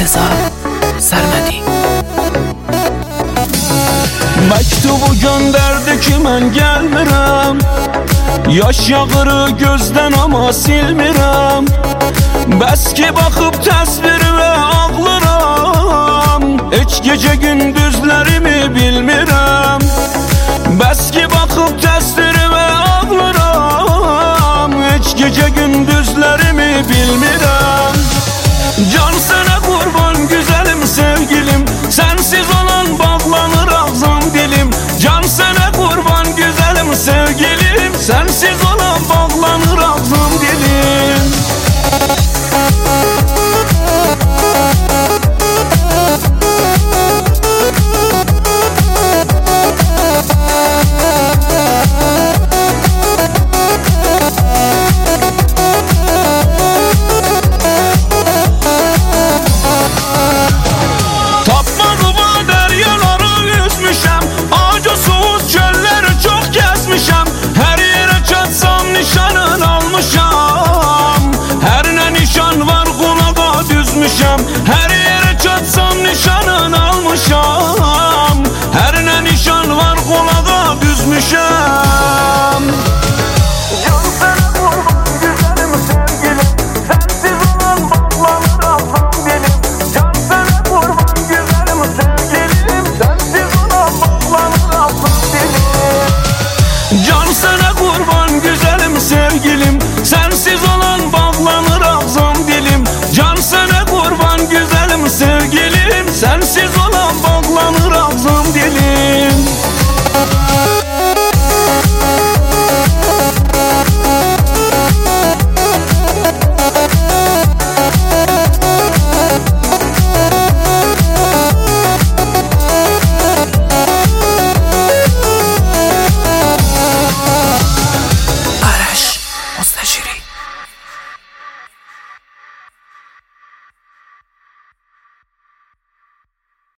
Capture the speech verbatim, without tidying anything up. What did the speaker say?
Murteza Sərmədi. Məktubu göndərdi ki, mən gəlmirəm. Yaş yağırı gözdən amma silmirəm. Bəs ki, baxıb təsvirimə ağlıram. Heç gecə gündüzlərimi bilmirəm. Bəs ki, baxıb təsvirimə ağlıram. Heç gecə gündüzlərimi bilmirəm. Can sənə qurban güzəlim sevgilim, sənsiz olan bağlanır ağzım dilim. Can sənə qurban güzəlim sevgilim, sənsiz olan bağlanır ağzım dilim. Nişanın almışam, her ne nişan var qulağa düzmüşəm. Her